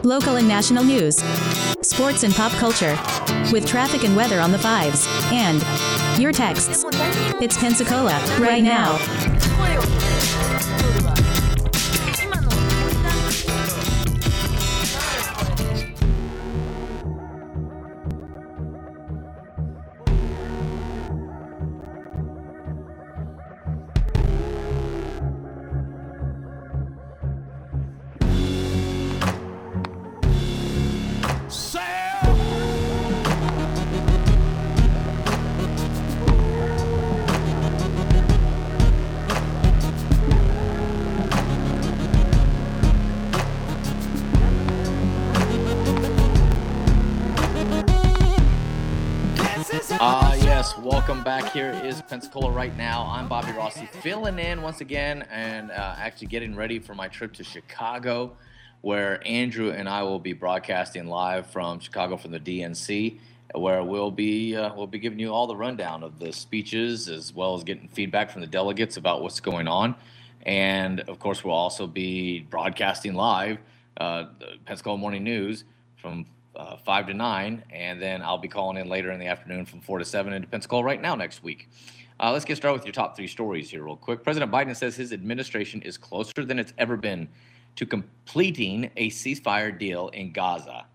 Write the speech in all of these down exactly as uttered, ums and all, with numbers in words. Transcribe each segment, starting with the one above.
local and national news, sports and pop culture, with traffic and weather on the fives, and your texts. It's Pensacola, right now. Ah, uh, yes, welcome back. Here is Pensacola Right Now. I'm Bobby Rossi, filling in once again and uh, actually getting ready for my trip to Chicago, where Andrew and I will be broadcasting live from Chicago from the D N C, where we'll be uh, we'll be giving you all the rundown of the speeches as well as getting feedback from the delegates about what's going on. And, of course, we'll also be broadcasting live uh, the Pensacola Morning News from Uh, five to nine, and then I'll be calling in later in the afternoon from four to seven into Pensacola Right Now next week. Uh, let's get started with your top three stories here real quick. President Biden says his administration is closer than it's ever been to completing a ceasefire deal in Gaza.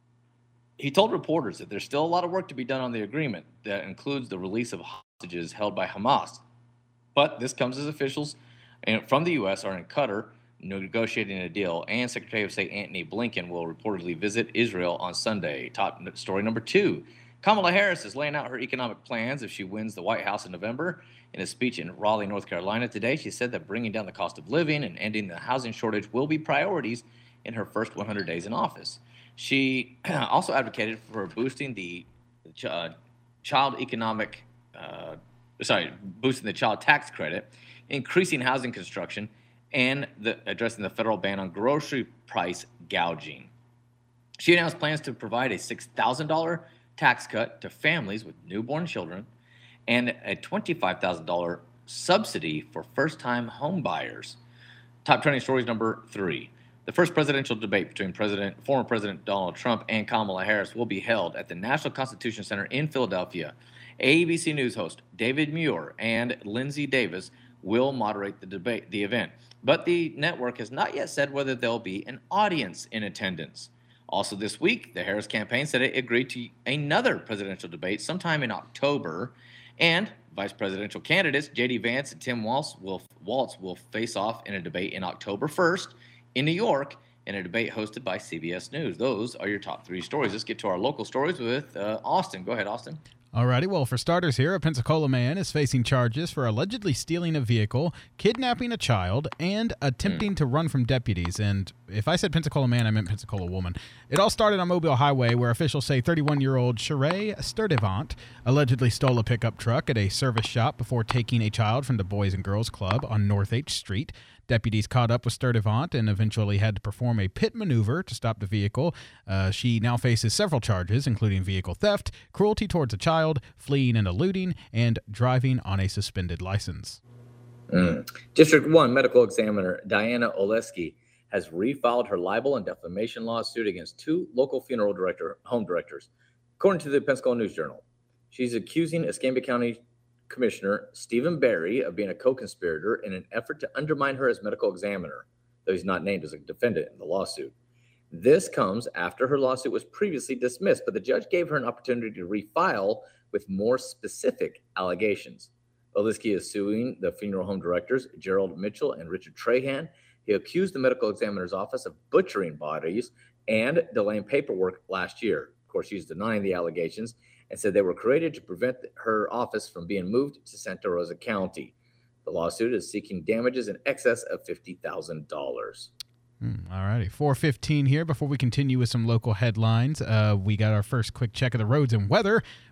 He told reporters that there's still a lot of work to be done on the agreement that includes the release of hostages held by Hamas. But this comes as officials from the U S are in Qatar negotiating a deal, and Secretary of State Antony Blinken will reportedly visit Israel on Sunday. Top story number two. Kamala Harris is laying out her economic plans if she wins the White House in November. In a speech in Raleigh, North Carolina today, she said that bringing down the cost of living and ending the housing shortage will be priorities in her first one hundred days in office. She also advocated for boosting the uh, child economic, uh, sorry, boosting the child tax credit, increasing housing construction, and the, addressing the federal ban on grocery price gouging. She announced plans to provide a six thousand dollars tax cut to families with newborn children and a twenty-five thousand dollars subsidy for first-time home buyers. Top trending stories number three. The first presidential debate between President, former President Donald Trump and Kamala Harris will be held at the National Constitution Center in Philadelphia. A B C News host David Muir and Lindsay Davis will moderate the debate, the event. But the network has not yet said whether there'll be an audience in attendance. Also this week, the Harris campaign said it agreed to another presidential debate sometime in October, and vice presidential candidates J D Vance and Tim Walz will, Walz will face off in a debate in October first in New York, in a debate hosted by C B S News. Those are your top three stories. Let's get to our local stories with uh, Austin. Go ahead, Austin. Alrighty, well, for starters here, a Pensacola man is facing charges for allegedly stealing a vehicle, kidnapping a child, and attempting mm. to run from deputies. And if I said Pensacola man, I meant Pensacola woman. It all started on Mobile Highway, where officials say thirty-one-year-old Sheree Sturdivant allegedly stole a pickup truck at a service shop before taking a child from the Boys and Girls Club on North H Street. Deputies caught up with Sturdivant and eventually had to perform a pit maneuver to stop the vehicle. Uh, she now faces several charges, including vehicle theft, cruelty towards a child, fleeing and eluding, and driving on a suspended license. Mm. District one Medical Examiner Diana Oleski has refiled her libel and defamation lawsuit against two local funeral director home directors, according to the Pensacola News Journal. She's accusing Escambia County Commissioner Stephen Barry of being a co-conspirator in an effort to undermine her as medical examiner, though he's not named as a defendant in the lawsuit. This comes after her lawsuit was previously dismissed, but the judge gave her an opportunity to refile with more specific allegations. Oleski is suing the funeral home directors, Gerald Mitchell and Richard Trahan. He accused the medical examiner's office of butchering bodies and delaying paperwork last year. Of course, she's denying the allegations and said they were created to prevent her office from being moved to Santa Rosa County. The lawsuit is seeking damages in excess of fifty thousand dollars. Mm, all righty, four fifteen here. Before we continue with some local headlines, uh, we got our first quick check of the roads and weather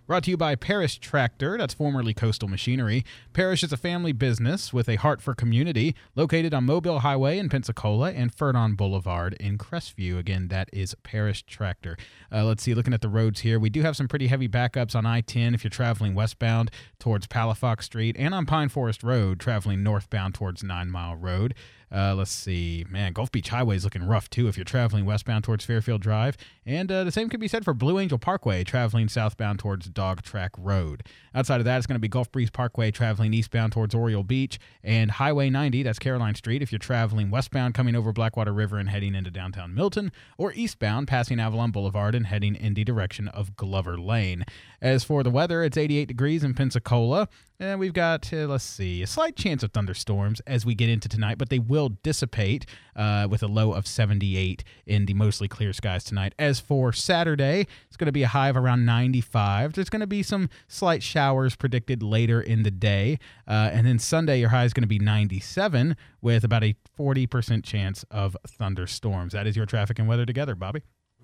Brought to you by Parrish Tractor, that's formerly Coastal Machinery. Parrish is a family business with a heart for community, located on Mobile Highway in Pensacola and Ferdon Boulevard in Crestview. Again, that is Parrish Tractor. Uh, let's see, looking at the roads here, we do have some pretty heavy backups on I ten if you're traveling westbound towards Palafox Street, and on Pine Forest Road, traveling northbound towards Nine Mile Road. Uh, let's see. Man, Gulf Beach Highway is looking rough, too, if you're traveling westbound towards Fairfield Drive. And uh, the same can be said for Blue Angel Parkway, traveling southbound towards Dog Track Road. Outside of that, it's going to be Gulf Breeze Parkway, traveling eastbound towards Oriole Beach. And Highway ninety, that's Caroline Street, if you're traveling westbound coming over Blackwater River and heading into downtown Milton, or eastbound passing Avalon Boulevard and heading in the direction of Glover Lane. As for the weather, it's eighty-eight degrees in Pensacola. And we've got, uh, let's see, a slight chance of thunderstorms as we get into tonight, but they will dissipate uh, with a low of seventy-eight in the mostly clear skies tonight. As for Saturday, it's going to be a high of around ninety-five. There's going to be some slight showers predicted later in the day. Uh, and then Sunday, your high is going to be ninety-seven with about a forty percent chance of thunderstorms. That is your traffic and weather together, Bobby.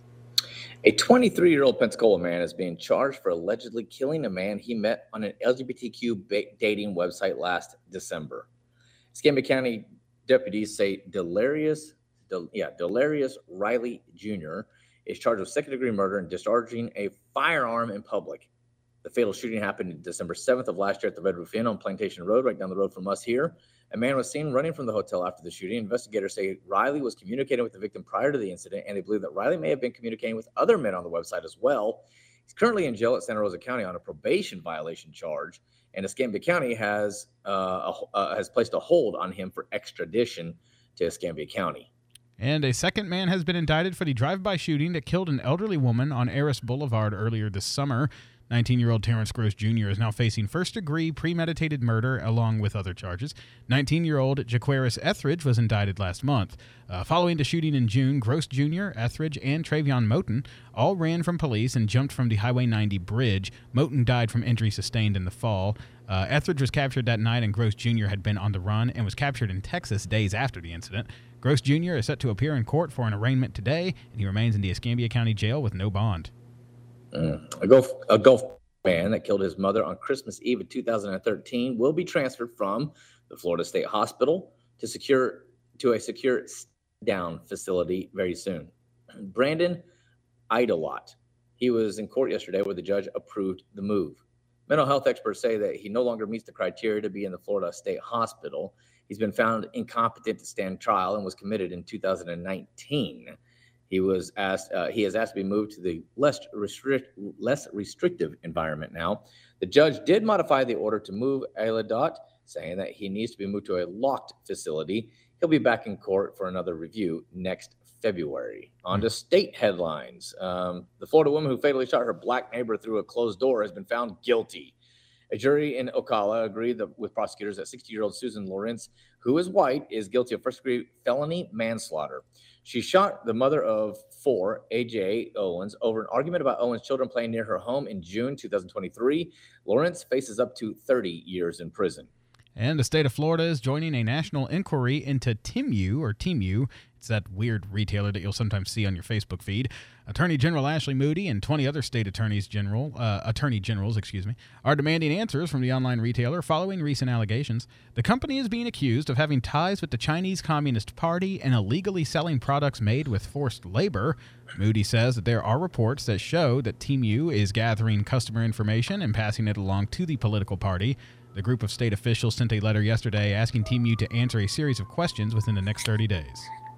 A twenty-three-year-old Pensacola man is being charged for allegedly killing a man he met on an L G B T Q dating website last December. Escambia County deputies say Delarius, Del, yeah, Delarius Riley Junior is charged with second-degree murder and discharging a firearm in public. The fatal shooting happened December seventh of last year at the Red Roof Inn on Plantation Road, right down the road from us here. A man was seen running from the hotel after the shooting. Investigators say Riley was communicating with the victim prior to the incident, and they believe that Riley may have been communicating with other men on the website as well. He's currently in jail at Santa Rosa County on a probation violation charge, and Escambia County has uh, a, uh, has placed a hold on him for extradition to Escambia County. And a second man has been indicted for the drive-by shooting that killed an elderly woman on Aris Boulevard earlier this summer. nineteen-year-old Terrence Gross Junior is now facing first-degree premeditated murder along with other charges. nineteen-year-old Jaquaris Etheridge was indicted last month. Uh, following the shooting in June, Gross Junior, Etheridge, and Travion Moten all ran from police and jumped from the Highway ninety bridge. Moten died from injury sustained in the fall. Uh, Etheridge was captured that night, and Gross Junior had been on the run and was captured in Texas days after the incident. Gross Junior is set to appear in court for an arraignment today, and he remains in the Escambia County Jail with no bond. Mm. A Gulf a Gulf man that killed his mother on Christmas Eve of two thousand thirteen will be transferred from the Florida State Hospital to secure to a secure down facility very soon. Brandon Idolot. He was in court yesterday where the judge approved the move. Mental health experts say that he no longer meets the criteria to be in the Florida State Hospital. He's been found incompetent to stand trial and was committed in two thousand nineteen. He was asked. Uh, he has asked to be moved to the less restrict, less restrictive environment now. The judge did modify the order to move Idolot, saying that he needs to be moved to a locked facility. He'll be back in court for another review next February. On to state headlines. Um, the Florida woman who fatally shot her black neighbor through a closed door has been found guilty. A jury in Ocala agreed that, with prosecutors that sixty-year-old Susan Lawrence, who is white, is guilty of first-degree felony manslaughter. She shot the mother of four, A J Owens, over an argument about Owens' children playing near her home in June twenty twenty-three. Lawrence faces up to thirty years in prison. And the state of Florida is joining a national inquiry into Temu, or Temu. It's that weird retailer that you'll sometimes see on your Facebook feed. Attorney General Ashley Moody and twenty other state attorneys general, uh, attorney generals, excuse me, are demanding answers from the online retailer following recent allegations. The company is being accused of having ties with the Chinese Communist Party and illegally selling products made with forced labor. Moody says that there are reports that show that Temu is gathering customer information and passing it along to the political party. The group of state officials sent a letter yesterday asking Temu to answer a series of questions within the next thirty days.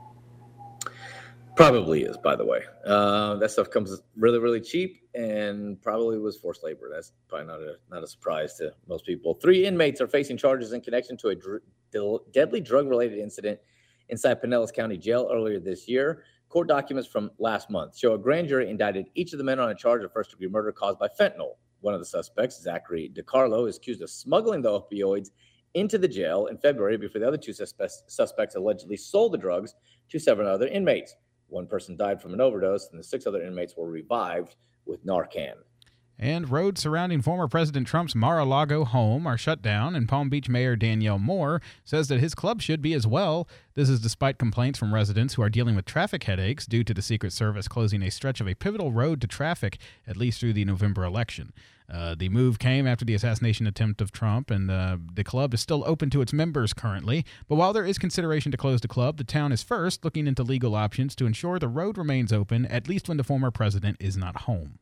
Probably is, by the way. Uh, that stuff comes really, really cheap and probably was forced labor. That's probably not a not a surprise to most people. Three inmates are facing charges in connection to a dr- del- deadly drug-related incident inside Pinellas County Jail earlier this year. Court documents from last month show a grand jury indicted each of the men on a charge of first-degree murder caused by fentanyl. One of the suspects, Zachary DiCarlo, is accused of smuggling the opioids into the jail in February before the other two suspects, suspects allegedly sold the drugs to seven other inmates. One person died from an overdose, and the six other inmates were revived with Narcan. And roads surrounding former President Trump's Mar-a-Lago home are shut down, and Palm Beach Mayor Danielle Moore says that his club should be as well. This is despite complaints from residents who are dealing with traffic headaches due to the Secret Service closing a stretch of a pivotal road to traffic, at least through the November election. Uh, the move came after the assassination attempt of Trump, and uh, the club is still open to its members currently. But while there is consideration to close the club, the town is first looking into legal options to ensure the road remains open, at least when the former president is not home.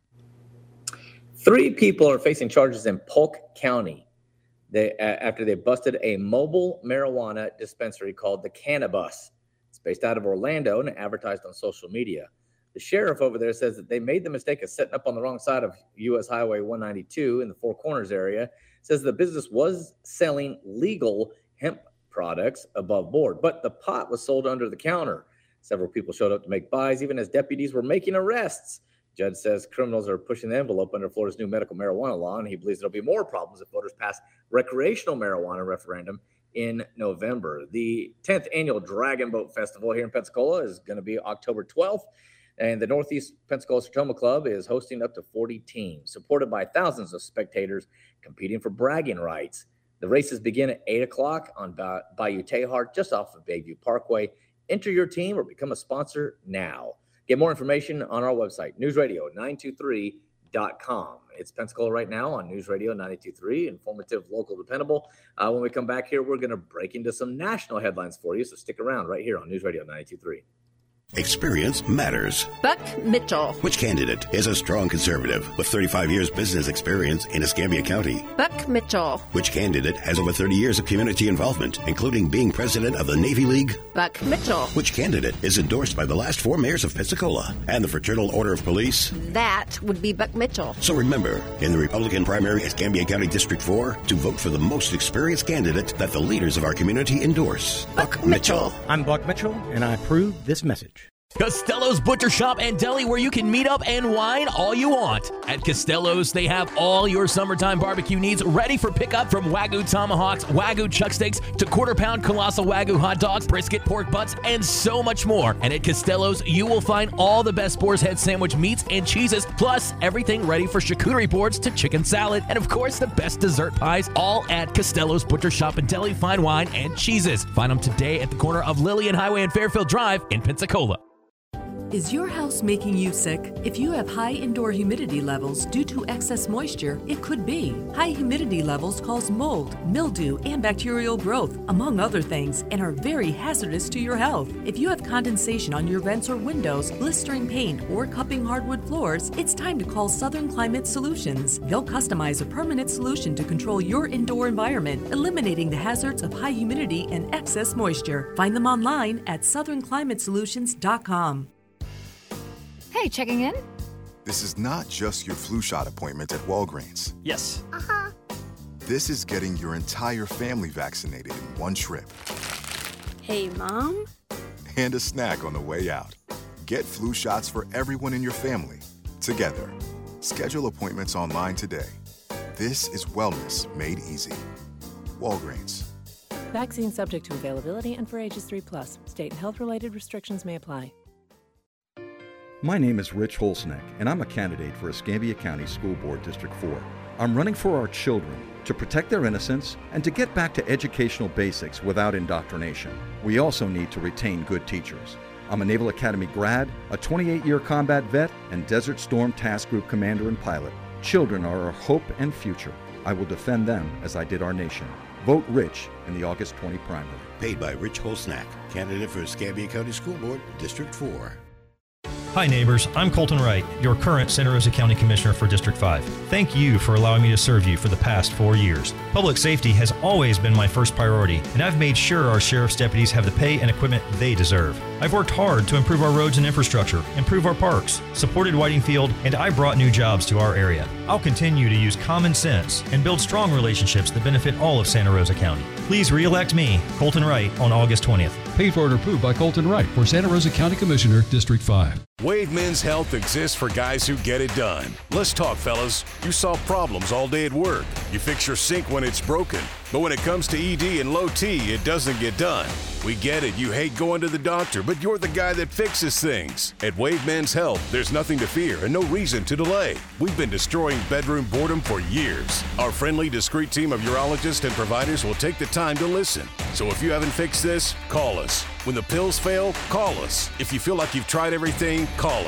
Three people are facing charges in Polk County they, uh, after they busted a mobile marijuana dispensary called the Cannabis. It's based out of Orlando and advertised on social media. The sheriff over there says that they made the mistake of setting up on the wrong side of U S Highway one ninety-two in the Four Corners area. Says the business was selling legal hemp products above board, but the pot was sold under the counter. Several people showed up to make buys, even as deputies were making arrests. Judge says criminals are pushing the envelope under Florida's new medical marijuana law, and he believes there'll be more problems if voters pass recreational marijuana referendum in November. The tenth annual Dragon Boat Festival here in Pensacola is going to be October twelfth, and the Northeast Pensacola Sertoma Club is hosting up to forty teams, supported by thousands of spectators competing for bragging rights. The races begin at eight o'clock on ba- Bayou Tejar, just off of Bayview Parkway. Enter your team or become a sponsor now. Get more information on our website, news radio nine two three dot com. It's Pensacola right now on News Radio ninety-two point three, informative, local, dependable. Uh, when we come back here, we're going to break into some national headlines for you, so stick around right here on News Radio ninety-two point three. Experience matters. Buck Mitchell. Which candidate is a strong conservative with thirty-five years business experience in Escambia County? Buck Mitchell. Which candidate has over thirty years of community involvement, including being president of the Navy League? Buck Mitchell. Which candidate is endorsed by the last four mayors of Pensacola and the Fraternal Order of Police? That would be Buck Mitchell. So remember, in the Republican primary Escambia County District four, to vote for the most experienced candidate that the leaders of our community endorse. Buck, Buck Mitchell. Mitchell. I'm Buck Mitchell, and I approve this message. Costello's Butcher Shop and Deli, where you can meet up and wine all you want. At Costello's, they have all your summertime barbecue needs ready for pickup, from Wagyu tomahawks, Wagyu chuck steaks, to quarter-pound colossal Wagyu hot dogs, brisket, pork butts, and so much more. And at Costello's, you will find all the best Boar's Head sandwich meats and cheeses, plus everything ready for charcuterie boards to chicken salad, and of course, the best dessert pies, all at Costello's Butcher Shop and Deli, fine wine, and cheeses. Find them today at the corner of Lillian Highway and Fairfield Drive in Pensacola. Is your house making you sick? If you have high indoor humidity levels due to excess moisture, it could be. High humidity levels cause mold, mildew, and bacterial growth, among other things, and are very hazardous to your health. If you have condensation on your vents or windows, blistering paint, or cupping hardwood floors, it's time to call Southern Climate Solutions. They'll customize a permanent solution to control your indoor environment, eliminating the hazards of high humidity and excess moisture. Find them online at southern climate solutions dot com. Hey, checking in? This is not just your flu shot appointment at Walgreens. Yes. Uh-huh. This is getting your entire family vaccinated in one trip. Hey, Mom? And a snack on the way out. Get flu shots for everyone in your family, together. Schedule appointments online today. This is wellness made easy. Walgreens. Vaccine subject to availability and for ages three plus. State and health-related restrictions may apply. My name is Rich Holsneck, and I'm a candidate for Escambia County School Board District four. I'm running for our children, to protect their innocence, and to get back to educational basics without indoctrination. We also need to retain good teachers. I'm a Naval Academy grad, a twenty-eight year combat vet, and Desert Storm Task Group commander and pilot. Children are our hope and future. I will defend them as I did our nation. Vote Rich in the August twentieth primary. Paid by Rich Holsnack, candidate for Escambia County School Board, District four. Hi neighbors, I'm Colton Wright, your current Santa Rosa County Commissioner for District five. Thank you for allowing me to serve you for the past four years. Public safety has always been my first priority, and I've made sure our sheriff's deputies have the pay and equipment they deserve. I've worked hard to improve our roads and infrastructure, improve our parks, supported Whiting Field, and I brought new jobs to our area. I'll continue to use common sense and build strong relationships that benefit all of Santa Rosa County. Please re-elect me, Colton Wright, on August twentieth. Paid for and approved by Colton Wright for Santa Rosa County Commissioner, District five. Wave Men's Health exists for guys who get it done. Let's talk, fellas. You solve problems all day at work. You fix your sink when it's broken. But when it comes to E D and low T, it doesn't get done. We get it. You hate going to the doctor, but you're the guy that fixes things. At Wave Men's Health, there's nothing to fear and no reason to delay. We've been destroying bedroom boredom for years. Our friendly, discreet team of urologists and providers will take the time to listen. So if you haven't fixed this, call us. When the pills fail, call us. If you feel like you've tried everything, call us.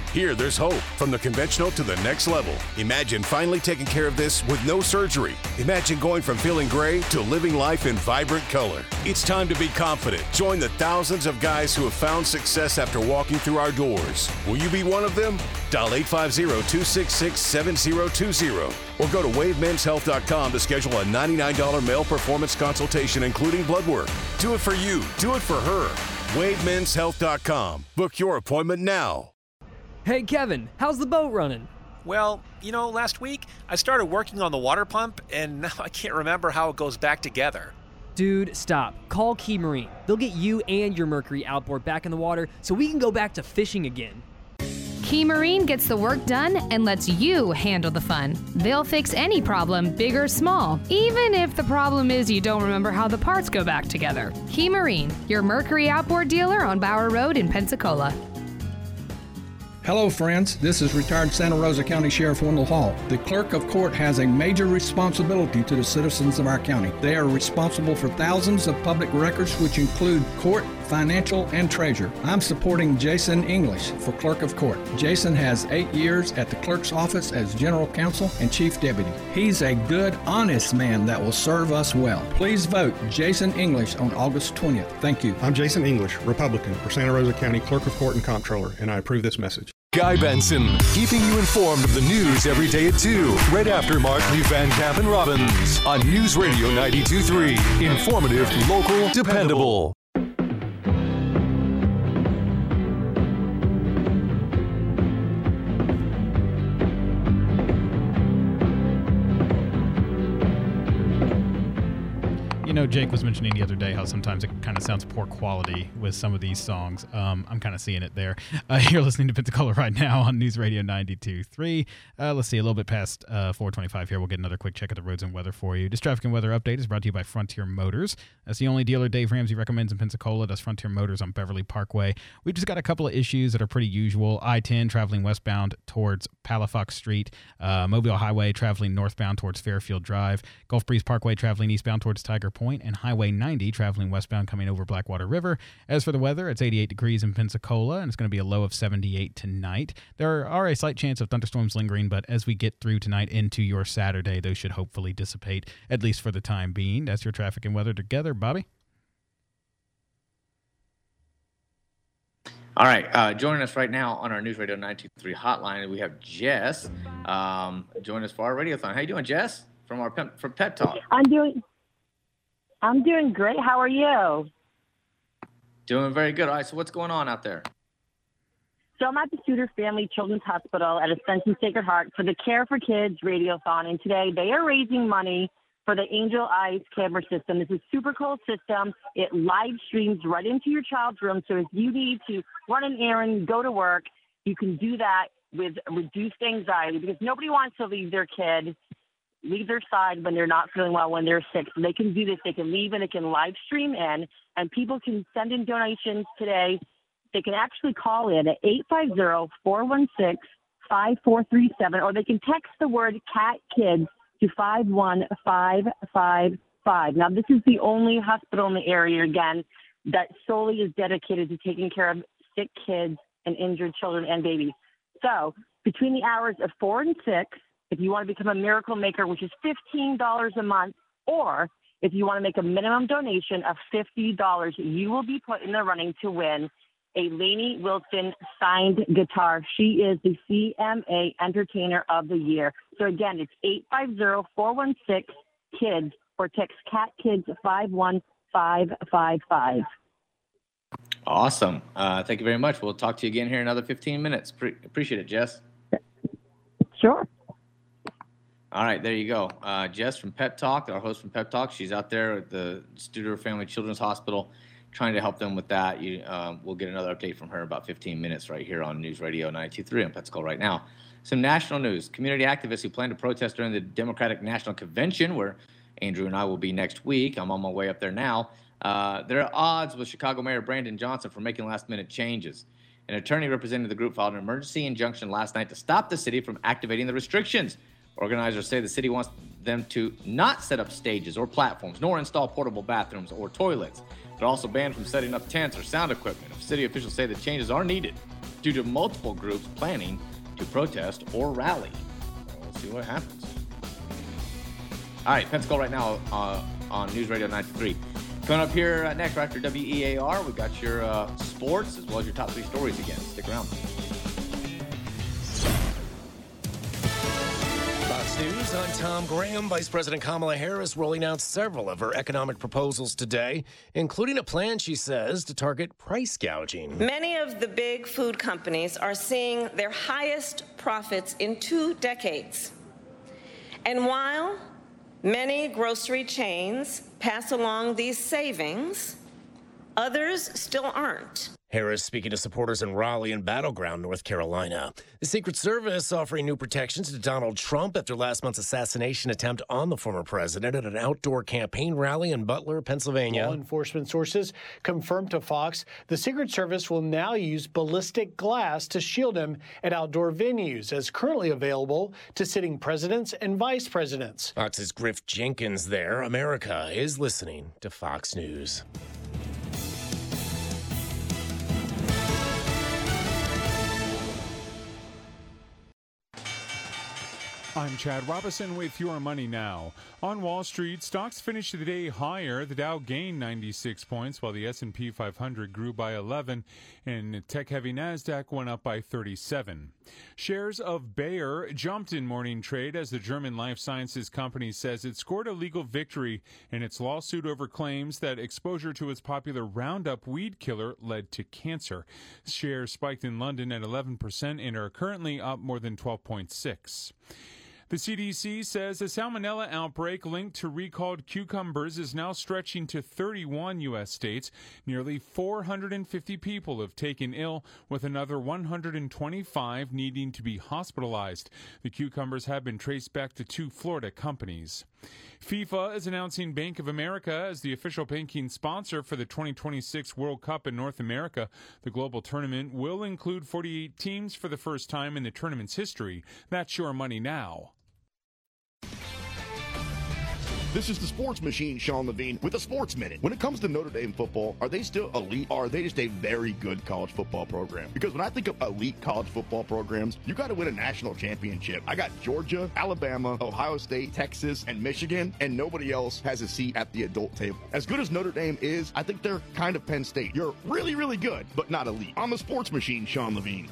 Here, there's hope from the conventional to the next level. Imagine finally taking care of this with no surgery. Imagine going from feeling gray to living life in vibrant color. It's time to be confident. Join the thousands of guys who have found success after walking through our doors. Will you be one of them? Dial eight five zero, two six six, seven zero two zero or go to wave mens health dot com to schedule a ninety-nine dollars male performance consultation, including blood work. Do it for you. Do it for her. wave mens health dot com. Book your appointment now. Hey, Kevin, how's the boat running? Well, you know, last week I started working on the water pump, and now I can't remember how it goes back together. Dude, stop. Call Key Marine. They'll get you and your Mercury outboard back in the water so we can go back to fishing again. Key Marine gets the work done and lets you handle the fun. They'll fix any problem, big or small, even if the problem is you don't remember how the parts go back together. Key Marine, your Mercury outboard dealer on Bower Road in Pensacola. Hello, friends. This is retired Santa Rosa County Sheriff Wendell Hall. The clerk of court has a major responsibility to the citizens of our county. They are responsible for thousands of public records, which include court, financial, and treasure. I'm supporting Jason English for clerk of court. Jason has eight years at the clerk's office as general counsel and chief deputy. He's a good, honest man that will serve us well. Please vote Jason English on August twentieth. Thank you. I'm Jason English, Republican for Santa Rosa County Clerk of Court and Comptroller, and I approve this message. Guy Benson, keeping you informed of the news every day at two, right after Mark Lee Van Camp and Robbins on News Radio ninety-two point three. Informative, local, dependable. You know, Jake was mentioning the other day how sometimes it kind of sounds poor quality with some of these songs. Um, I'm kind of seeing it there. Uh, you're listening to Pensacola right now on News Radio ninety-two point three. Uh, let's see, a little bit past uh, four twenty-five here. We'll get another quick check of the roads and weather for you. This traffic and weather update is brought to you by Frontier Motors. That's the only dealer Dave Ramsey recommends in Pensacola. That's Frontier Motors on Beverly Parkway. We've just got a couple of issues that are pretty usual. I ten traveling westbound towards Palafox Street. Uh, Mobile Highway traveling northbound towards Fairfield Drive. Gulf Breeze Parkway traveling eastbound towards Tiger Point. And Highway ninety traveling westbound coming over Blackwater River. As for the weather, it's eighty-eight degrees in Pensacola, and it's going to be a low of seventy-eight tonight. There are a slight chance of thunderstorms lingering, but as we get through tonight into your Saturday, those should hopefully dissipate, at least for the time being. That's your traffic and weather together. Bobby? All right, uh, joining us right now on our News Radio ninety-two point three hotline, we have Jess. Um, join us for our radiothon. How you doing, Jess? From our Pep, from Pep Talk. I'm doing. I'm doing great. How are you? Doing very good. All right, so what's going on out there? So I'm at the Suter Family Children's Hospital at Ascension Sacred Heart for the Care for Kids Radiothon, and today they are raising money for the Angel Eyes camera system. This is a super cool system. It live streams right into your child's room, so if you need to run an errand, go to work, you can do that with reduced anxiety, because nobody wants to leave their kid leave their side when they're not feeling well, when they're sick. So they can do this. They can leave and they can live stream in, and people can send in donations today. They can actually call in at eight five zero, four one six, five four three seven, or they can text the word CAT KIDS to five one five five five. Now, this is the only hospital in the area, again, that solely is dedicated to taking care of sick kids and injured children and babies. So between the hours of four and six, if you want to become a Miracle Maker, which is fifteen dollars a month, or if you want to make a minimum donation of fifty dollars, you will be put in the running to win a Lainey Wilson signed guitar. She is the C M A Entertainer of the Year. So again, it's eight five zero, four one six, KIDS, or text CAT KIDS five one five five five. Awesome. Uh, thank you very much. We'll talk to you again here in another fifteen minutes. Pre- appreciate it, Jess. Sure. All right, there you go. Uh, Jess from Pep Talk, our host from Pep Talk. She's out there at the Studer Family Children's Hospital trying to help them with that. You, um, we'll get another update from her in about fifteen minutes right here on News Radio ninety-two point three on Pensacola right now. Some national news. Community activists who plan to protest during the Democratic National Convention, where Andrew and I will be next week. I'm on my way up there now. Uh, there are odds with Chicago Mayor Brandon Johnson for making last-minute changes. An attorney representing the group filed an emergency injunction last night to stop the city from activating the restrictions. Organizers say the city wants them to not set up stages or platforms, nor install portable bathrooms or toilets. They're also banned from setting up tents or sound equipment. City officials say the changes are needed due to multiple groups planning to protest or rally. We'll see what happens. All right, Pensacola right now uh, on News Radio ninety-three. Coming up here uh, next, after W E A R, we got your uh, sports as well as your top three stories again. Stick around. Fox News, I'm Tom Graham. Vice President Kamala Harris rolling out several of her economic proposals today, including a plan, she says, to target price gouging. Many of the big food companies are seeing their highest profits in two decades. And while many grocery chains pass along these savings, others still aren't. Harris speaking to supporters in Raleigh and Battleground, North Carolina. The Secret Service offering new protections to Donald Trump after last month's assassination attempt on the former president at an outdoor campaign rally in Butler, Pennsylvania. Law enforcement sources confirmed to Fox the Secret Service will now use ballistic glass to shield him at outdoor venues, as currently available to sitting presidents and vice presidents. Fox's Griff Jenkins there. America is listening to Fox News. I'm Chad Robinson with Your Money Now. On Wall Street, stocks finished the day higher. The Dow gained ninety-six points, while the S and P five hundred grew by eleven, and tech-heavy NASDAQ went up by thirty-seven. Shares of Bayer jumped in morning trade as the German life sciences company says it scored a legal victory in its lawsuit over claims that exposure to its popular Roundup weed killer led to cancer. Shares spiked in London at eleven percent and are currently up more than twelve point six. The C D C says a salmonella outbreak linked to recalled cucumbers is now stretching to thirty-one U S states. Nearly four hundred fifty people have taken ill, with another one hundred twenty-five needing to be hospitalized. The cucumbers have been traced back to two Florida companies. FIFA is announcing Bank of America as the official banking sponsor for the twenty twenty-six World Cup in North America. The global tournament will include forty-eight teams for the first time in the tournament's history. That's Your Money Now. This is the Sports Machine, Sean Levine, with a Sports Minute. When it comes to Notre Dame football, are they still elite, or are they just a very good college football program? Because when I think of elite college football programs, you got to win a national championship. I got Georgia, Alabama, Ohio State, Texas, and Michigan, and nobody else has a seat at the adult table. As good as Notre Dame is, I think they're kind of Penn State. You're really, really good, but not elite. I'm the Sports Machine, Sean Levine.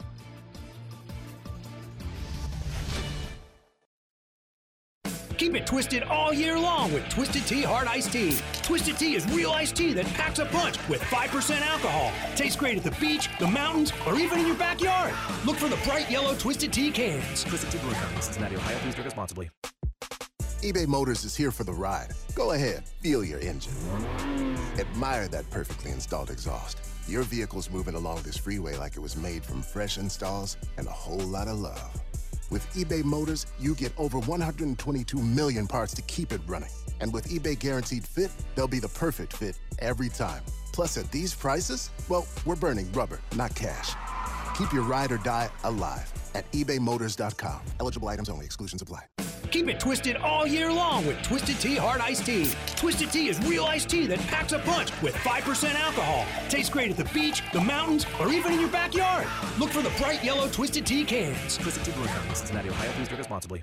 Keep it twisted all year long with Twisted Tea Hard Iced Tea. Twisted Tea is real iced tea that packs a punch with five percent alcohol. Tastes great at the beach, the mountains, or even in your backyard. Look for the bright yellow Twisted Tea cans. Twisted Tea Brewing Company, Cincinnati, Ohio. Please drink responsibly. eBay Motors is here for the ride. Go ahead, feel your engine. Admire that perfectly installed exhaust. Your vehicle's moving along this freeway like it was made from fresh installs and a whole lot of love. With eBay Motors, you get over one hundred twenty-two million parts to keep it running. And with eBay Guaranteed Fit, they'll be the perfect fit every time. Plus, at these prices, well, we're burning rubber, not cash. Keep your ride or die alive at ebay motors dot com. Eligible items only. Exclusions apply. Keep it twisted all year long with Twisted Tea Hard Iced Tea. Twisted Tea is real iced tea that packs a punch with five percent alcohol. Tastes great at the beach, the mountains, or even in your backyard. Look for the bright yellow Twisted Tea cans. Twisted Tea Brewing Company, Cincinnati, Ohio. Please drink responsibly.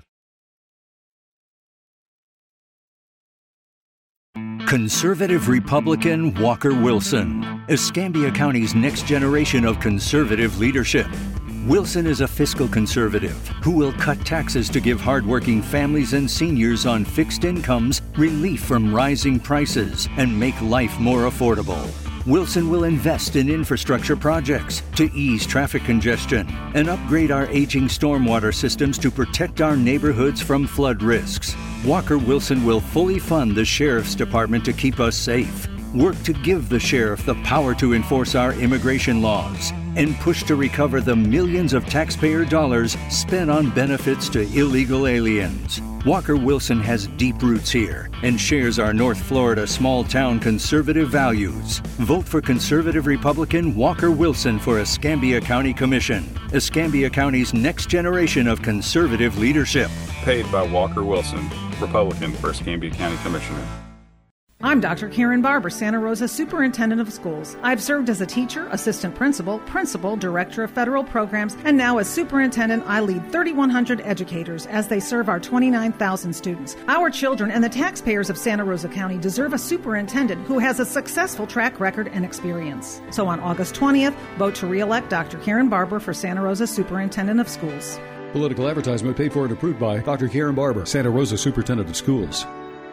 Conservative Republican Walker Wilson, Escambia County's next generation of conservative leadership. Wilson is a fiscal conservative who will cut taxes to give hardworking families and seniors on fixed incomes relief from rising prices and make life more affordable. Wilson will invest in infrastructure projects to ease traffic congestion and upgrade our aging stormwater systems to protect our neighborhoods from flood risks. Walker Wilson will fully fund the Sheriff's Department to keep us safe, work to give the sheriff the power to enforce our immigration laws, and push to recover the millions of taxpayer dollars spent on benefits to illegal aliens. Walker Wilson has deep roots here and shares our North Florida small-town conservative values. Vote for conservative Republican Walker Wilson for Escambia County Commission, Escambia County's next generation of conservative leadership. Paid by Walker Wilson, Republican for Escambia County Commissioner. I'm Doctor Karen Barber, Santa Rosa Superintendent of Schools. I've served as a teacher, assistant principal, principal, director of federal programs, and now as superintendent, I lead thirty-one hundred educators as they serve our twenty-nine thousand students. Our children and the taxpayers of Santa Rosa County deserve a superintendent who has a successful track record and experience. So on August twentieth, vote to re-elect Doctor Karen Barber for Santa Rosa Superintendent of Schools. Political advertisement paid for and approved by Doctor Karen Barber, Santa Rosa Superintendent of Schools.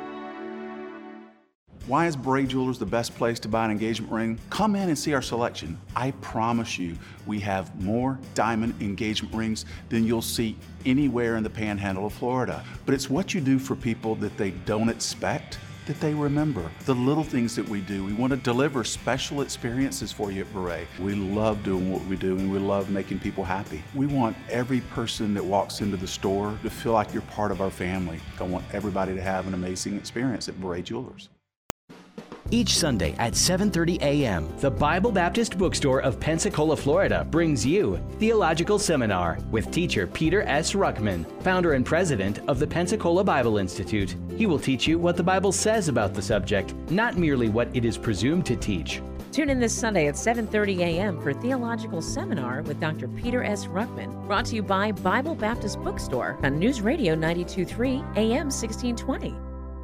Why is Bray Jewelers the best place to buy an engagement ring? Come in and see our selection. I promise you, we have more diamond engagement rings than you'll see anywhere in the panhandle of Florida. But it's what you do for people that they don't expect that they remember. The little things that we do. We want to deliver special experiences for you at Beret. We love doing what we do, and we love making people happy. We want every person that walks into the store to feel like you're part of our family. I want everybody to have an amazing experience at Beret Jewelers. Each Sunday at seven thirty a.m., the Bible Baptist Bookstore of Pensacola, Florida brings you Theological Seminar with teacher Peter S. Ruckman, founder and president of the Pensacola Bible Institute. He will teach you what the Bible says about the subject, not merely what it is presumed to teach. Tune in this Sunday at seven thirty a.m. for Theological Seminar with Doctor Peter S. Ruckman, brought to you by Bible Baptist Bookstore on News Radio ninety-two point three A M sixteen twenty.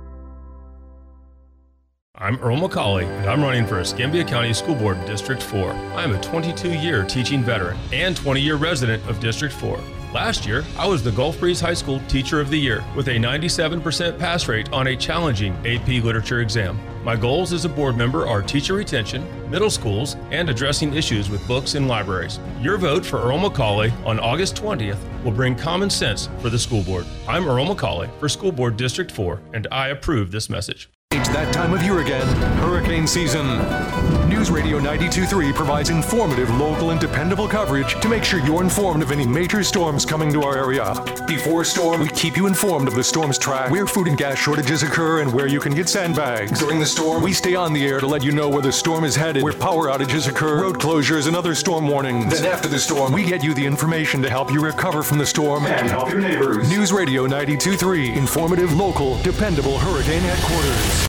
I'm Earl McCauley, and I'm running for Escambia County School Board District four. I'm a twenty-two year teaching veteran and twenty year resident of District four. Last year, I was the Gulf Breeze High School Teacher of the Year with a ninety-seven percent pass rate on a challenging A P Literature exam. My goals as a board member are teacher retention, middle schools, and addressing issues with books and libraries. Your vote for Earl McCauley on August twentieth will bring common sense for the school board. I'm Earl McCauley for School Board District four, and I approve this message. It's that time of year again, hurricane season. News Radio ninety-two point three provides informative, local, and dependable coverage to make sure you're informed of any major storms coming to our area. Before a storm, we keep you informed of the storm's track, where food and gas shortages occur, and where you can get sandbags. During the storm, we stay on the air to let you know where the storm is headed, where power outages occur, road closures, and other storm warnings. Then after the storm, we get you the information to help you recover from the storm and help your neighbors. News Radio ninety-two point three, informative, local, dependable hurricane headquarters.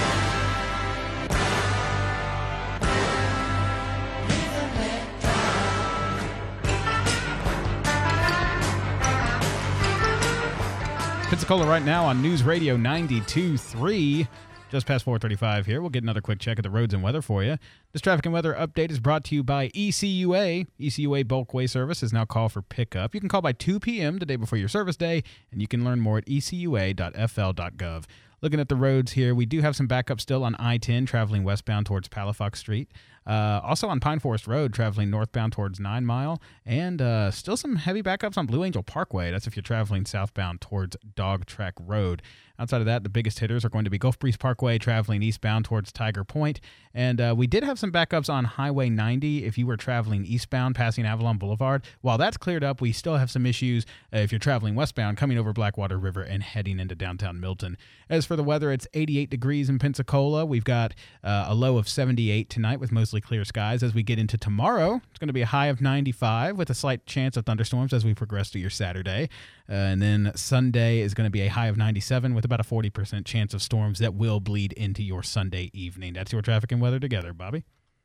Pensacola right now on News Radio ninety-two point three. Just past four thirty-five here. We'll get another quick check of the roads and weather for you. This traffic and weather update is brought to you by E C U A. E C U A Bulkway Service is now called for pickup. You can call by two p.m. the day before your service day, and you can learn more at e c u a dot f l dot gov. Looking at the roads here, we do have some backup still on I ten traveling westbound towards Palafox Street. Uh, also on Pine Forest Road traveling northbound towards Nine Mile. And uh, still some heavy backups on Blue Angel Parkway. That's if you're traveling southbound towards Dog Track Road. Outside of that, the biggest hitters are going to be Gulf Breeze Parkway traveling eastbound towards Tiger Point. And uh, we did have some backups on Highway ninety if you were traveling eastbound passing Avalon Boulevard. While that's cleared up, we still have some issues uh, if you're traveling westbound coming over Blackwater River and heading into downtown Milton. As for the weather, it's eighty-eight degrees in Pensacola. We've got uh, a low of seventy-eight tonight with mostly clear skies. As we get into tomorrow, it's going to be a high of ninety-five with a slight chance of thunderstorms as we progress through your Saturday. Uh, and then Sunday is going to be a high of ninety-seven with about a forty percent chance of storms that will bleed into your Sunday evening. That's your traffic and weather together, Bobby.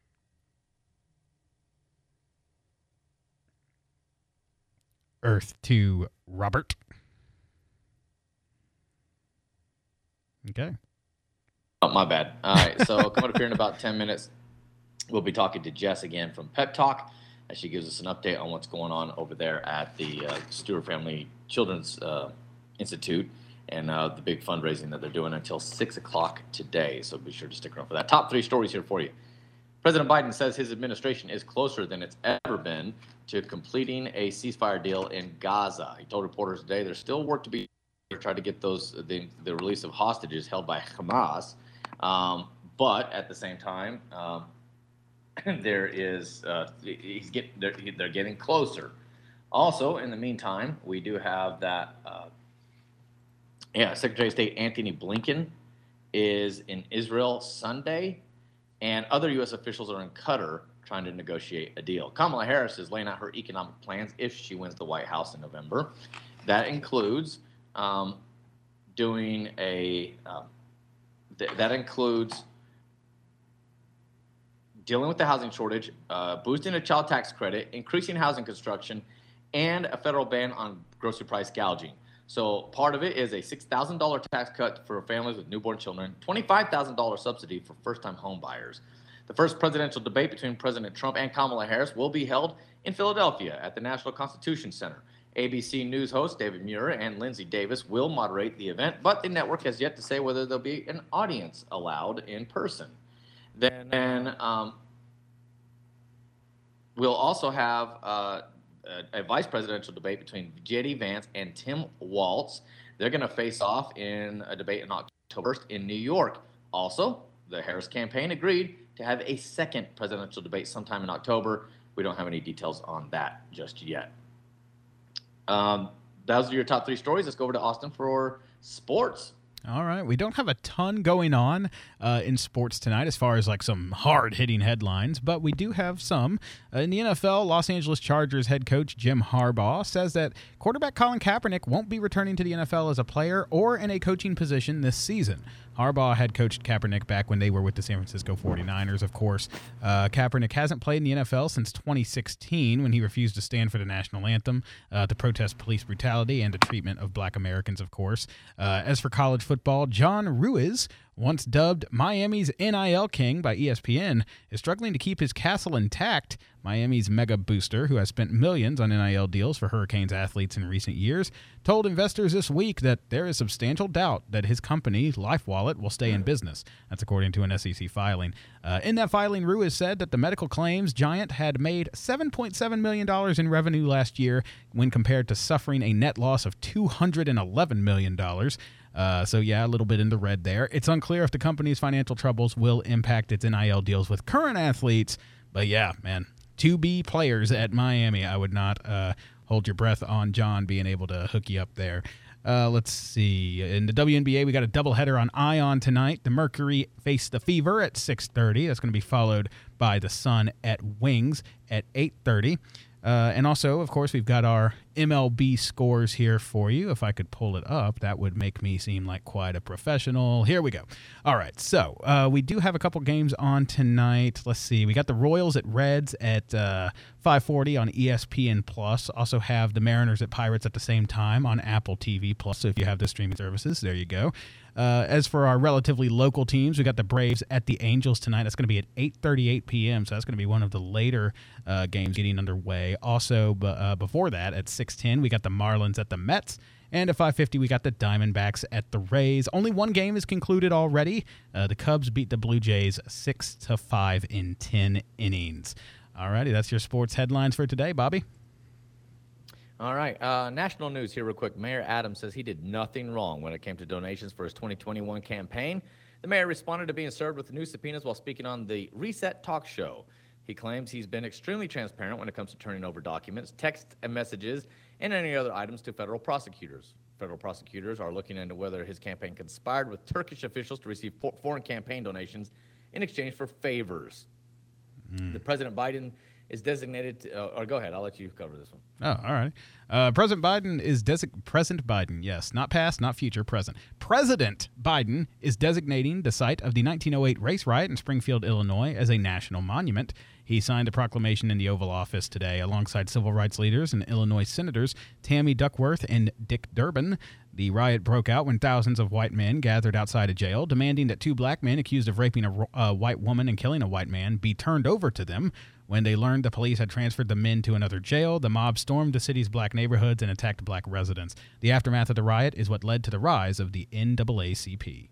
Earth to Robert. Okay. Oh, my bad. All right, so coming up here in about ten minutes, we'll be talking to Jess again from Pep Talk as she gives us an update on what's going on over there at the uh, Stewart Family Children's uh, Institute and uh, the big fundraising that they're doing until six o'clock today. So be sure to stick around for that. Top three stories here for you. President Biden says his administration is closer than it's ever been to completing a ceasefire deal in Gaza. He told reporters today there's still work to be to try to get those the, the release of hostages held by Hamas. Um, but at the same time, um, there is uh, he's getting they're, they're getting closer. Also, in the meantime, we do have that. Uh, yeah, Secretary of State Anthony Blinken is in Israel Sunday, and other U S officials are in Qatar trying to negotiate a deal. Kamala Harris is laying out her economic plans if she wins the White House in November. That includes um, doing a uh, th- that includes dealing with the housing shortage, uh, boosting a child tax credit, increasing housing construction, and a federal ban on grocery price gouging. So part of it is a six thousand dollars tax cut for families with newborn children, twenty-five thousand dollars subsidy for first-time home buyers. The first presidential debate between President Trump and Kamala Harris will be held in Philadelphia at the National Constitution Center. A B C News host David Muir and Lindsay Davis will moderate the event, but the network has yet to say whether there'll be an audience allowed in person. Then um, we'll also have uh, a, a vice presidential debate between J D Vance and Tim Walz. They're going to face off in a debate in October first in New York. Also, the Harris campaign agreed to have a second presidential debate sometime in October. We don't have any details on that just yet. Um, those are your top three stories. Let's go over to Austin for sports. All right. We don't have a ton going on uh, in sports tonight as far as like some hard-hitting headlines, but we do have some. Uh, in the N F L, Los Angeles Chargers head coach Jim Harbaugh says that quarterback Colin Kaepernick won't be returning to the N F L as a player or in a coaching position this season. Harbaugh had coached Kaepernick back when they were with the San Francisco forty-niners, of course. Uh, Kaepernick hasn't played in the N F L since twenty sixteen when he refused to stand for the national anthem uh, to protest police brutality and the treatment of black Americans, of course. Uh, as for college football, John Ruiz, once dubbed Miami's N I L king by E S P N, is struggling to keep his castle intact. Miami's mega booster, who has spent millions on N I L deals for Hurricanes athletes in recent years, told investors this week that there is substantial doubt that his company, LifeWallet, will stay in business. That's according to an S E C filing. Uh, in that filing, Ruiz said that the medical claims giant had made seven point seven million dollars in revenue last year when compared to suffering a net loss of two hundred eleven million dollars. Uh, so, yeah, a little bit in the red there. It's unclear if the company's financial troubles will impact its N I L deals with current athletes. But, yeah, man, to be players at Miami, I would not uh, hold your breath on John being able to hook you up there. Uh, let's see. In the W N B A, we got a doubleheader on Ion tonight. The Mercury face the Fever at six thirty. That's going to be followed by the Sun at Wings at eight thirty. Uh, and also, of course, we've got our M L B scores here for you. If I could pull it up, that would make me seem like quite a professional. Here we go. All right, so uh, we do have a couple games on tonight. Let's see. We got the Royals at Reds at uh, five forty on E S P N Plus. Also have the Mariners at Pirates at the same time on Apple T V Plus. So if you have the streaming services, there you go. Uh, as for our relatively local teams, we got the Braves at the Angels tonight. That's going to be at eight thirty-eight p.m., so that's going to be one of the later uh, games getting underway. Also, b- uh, before that, at six ten, we got the Marlins at the Mets. And at five fifty, we got the Diamondbacks at the Rays. Only one game is concluded already. Uh, the Cubs beat the Blue Jays six to five in ten innings. All righty, that's your sports headlines for today. Bobby? All right. Uh, national news here real quick. Mayor Adams says he did nothing wrong when it came to donations for his twenty twenty-one campaign. The mayor responded to being served with new subpoenas while speaking on the Reset Talk Show. He claims he's been extremely transparent when it comes to turning over documents, text and messages, and any other items to federal prosecutors. Federal prosecutors are looking into whether his campaign conspired with Turkish officials to receive foreign campaign donations in exchange for favors. Mm. The President Biden is designated to, uh, or go ahead, I'll let you cover this one. Oh, all right. Uh, President Biden is desi- President Biden, yes, not past, not future, present. President Biden is designating the site of the nineteen oh eight race riot in Springfield, Illinois, as a national monument. He signed a proclamation in the Oval Office today alongside civil rights leaders and Illinois Senators Tammy Duckworth and Dick Durbin. The riot broke out when thousands of white men gathered outside a jail, demanding that two black men accused of raping a, a white woman and killing a white man be turned over to them. When they learned the police had transferred the men to another jail, the mob stormed the city's black neighborhoods and attacked black residents. The aftermath of the riot is what led to the rise of the N double A C P.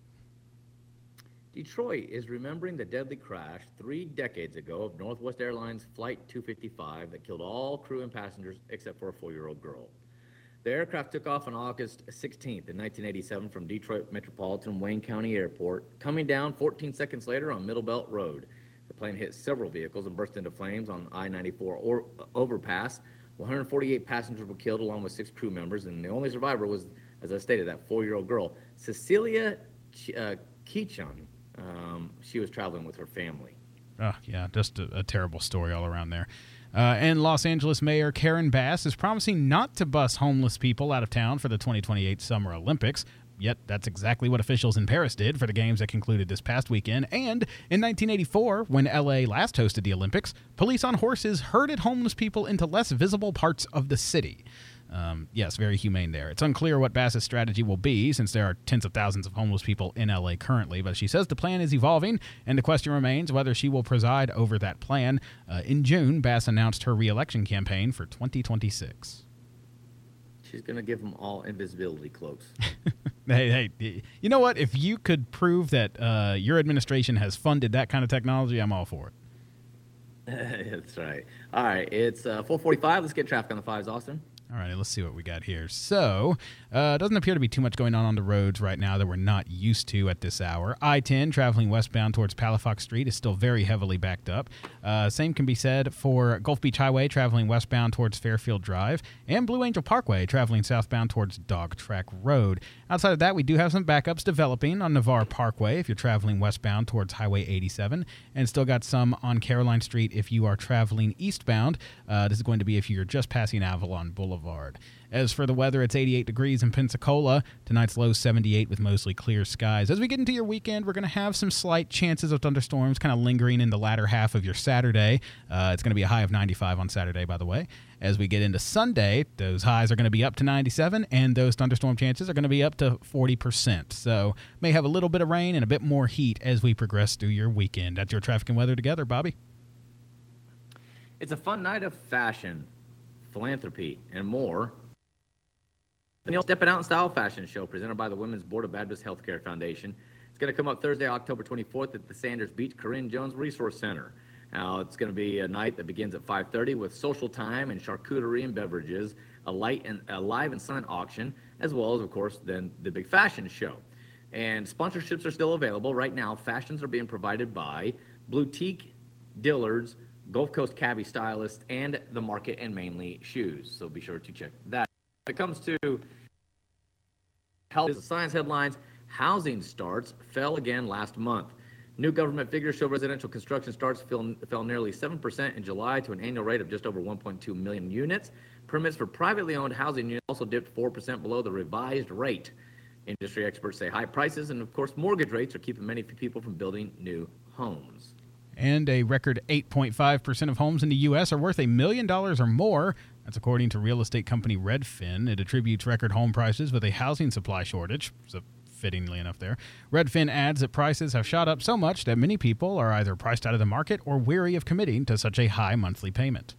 Detroit is remembering the deadly crash three decades ago of Northwest Airlines Flight two fifty-five that killed all crew and passengers except for a four-year-old girl. The aircraft took off on August sixteenth in nineteen eighty-seven from Detroit Metropolitan Wayne County Airport, coming down fourteen seconds later on Middle Belt Road. The plane hit several vehicles and burst into flames on I ninety-four or, uh, overpass. one hundred forty-eight passengers were killed along with six crew members, and the only survivor was, as I stated, that four-year-old girl, Cecilia Ch- uh, Keechon. Um, she was traveling with her family. Oh, yeah, just a, a terrible story all around there. Uh, and Los Angeles Mayor Karen Bass is promising not to bus homeless people out of town for the twenty twenty-eight Summer Olympics, yet that's exactly what officials in Paris did for the games that concluded this past weekend. And in nineteen eighty-four, when L A last hosted the Olympics, police on horses herded homeless people into less visible parts of the city. Um, yes, very humane there. It's unclear what Bass's strategy will be, since there are tens of thousands of homeless people in L A currently, but she says the plan is evolving, and the question remains whether she will preside over that plan. Uh, in June, Bass announced her re-election campaign for twenty twenty-six. She's going to give them all invisibility cloaks. Hey, hey, you know what? If you could prove that uh, your administration has funded that kind of technology, I'm all for it. That's right. All right, it's uh, four forty-five. Let's get traffic on the fives, Austin. All right, let's see what we got here. So, uh, doesn't appear to be too much going on on the roads right now that we're not used to at this hour. I ten, traveling westbound towards Palafox Street, is still very heavily backed up. Uh, same can be said for Gulf Beach Highway, traveling westbound towards Fairfield Drive, and Blue Angel Parkway, traveling southbound towards Dog Track Road. Outside of that, we do have some backups developing on Navarre Parkway if you're traveling westbound towards Highway eighty-seven, and still got some on Caroline Street if you are traveling eastbound. Uh, this is going to be if you're just passing Avalon Boulevard. As for the weather, it's eighty-eight degrees in Pensacola. Tonight's low seventy-eight with mostly clear skies. As we get into your weekend, we're going to have some slight chances of thunderstorms kind of lingering in the latter half of your Saturday. Uh, it's going to be a high of ninety-five on Saturday, by the way. As we get into Sunday, those highs are going to be up to ninety-seven, and those thunderstorm chances are going to be up to forty percent. So may have a little bit of rain and a bit more heat as we progress through your weekend. That's your traffic and weather together, Bobby. It's a fun night of fashion, philanthropy, and more. The Neil Steppin' Out in Style fashion show presented by the Women's Board of Baptist Healthcare Foundation. It's going to come up Thursday, October twenty-fourth at the Sanders Beach Corinne Jones Resource Center. Now, it's going to be a night that begins at five thirty with social time and charcuterie and beverages, a light and a live and silent auction, as well as, of course, then the big fashion show. And sponsorships are still available. Right now, fashions are being provided by Blutique, Dillard's, Gulf Coast Cabbie Stylist, and the Market and Mainly Shoes. So be sure to check that. When it comes to health science headlines, housing starts fell again last month. New government figures show residential construction starts fell, fell nearly seven percent in July to an annual rate of just over one point two million units. Permits for privately owned housing units also dipped four percent below the revised rate. Industry experts say high prices and, of course, mortgage rates are keeping many people from building new homes. And a record eight point five percent of homes in the U S are worth a million dollars or more. That's according to real estate company Redfin. It attributes record home prices with a housing supply shortage. So fittingly enough there. Redfin adds that prices have shot up so much that many people are either priced out of the market or weary of committing to such a high monthly payment.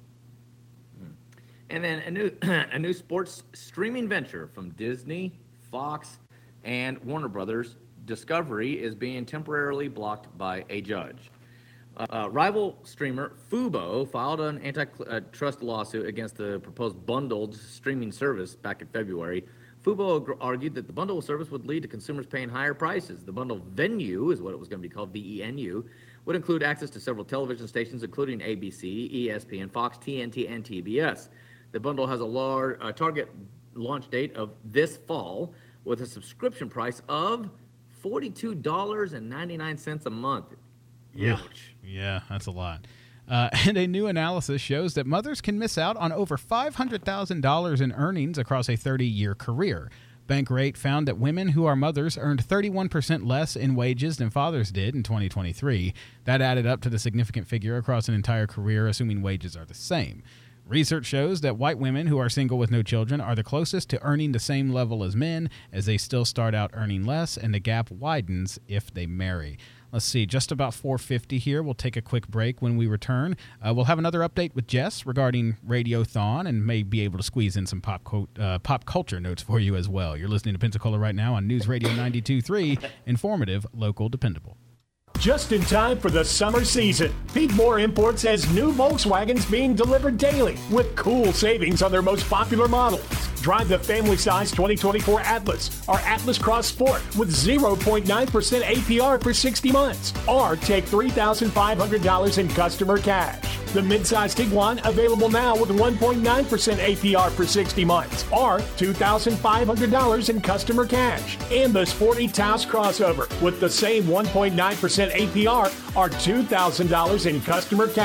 And then a new a new sports streaming venture from Disney, Fox, and Warner Brothers, Discovery, is being temporarily blocked by a judge. Uh, rival streamer Fubo filed an antitrust lawsuit against the proposed bundled streaming service back in February. Fubo argued that the bundle service would lead to consumers paying higher prices. The bundle venue, is what it was going to be called, V E N U, would include access to several television stations, including A B C, E S P N, Fox, T N T, and T B S. The bundle has a large uh, target launch date of this fall with a subscription price of forty-two dollars and ninety-nine cents a month. Yeah, yeah, that's a lot. Uh, and a new analysis shows that mothers can miss out on over five hundred thousand dollars in earnings across a thirty-year career. Bankrate found that women who are mothers earned thirty-one percent less in wages than fathers did in twenty twenty-three. That added up to the significant figure across an entire career, assuming wages are the same. Research shows that white women who are single with no children are the closest to earning the same level as men, as they still start out earning less, and the gap widens if they marry. Let's see, just about four fifty here. We'll take a quick break. When we return, uh, we'll have another update with Jess regarding Radiothon and may be able to squeeze in some pop co- uh, pop culture notes for you as well. You're listening to Pensacola right now on News Radio ninety-two point three, informative, local, dependable. Just in time for the summer season, Pete Moore Imports has new Volkswagens being delivered daily with cool savings on their most popular models. Drive the family-size twenty twenty-four Atlas or Atlas Cross Sport with zero point nine percent A P R for sixty months, or take three thousand five hundred dollars in customer cash. The midsize Tiguan available now with one point nine percent A P R for sixty months, or two thousand five hundred dollars in customer cash. And the sporty Taos crossover with the same one point nine percent A P R or two thousand dollars in customer cash.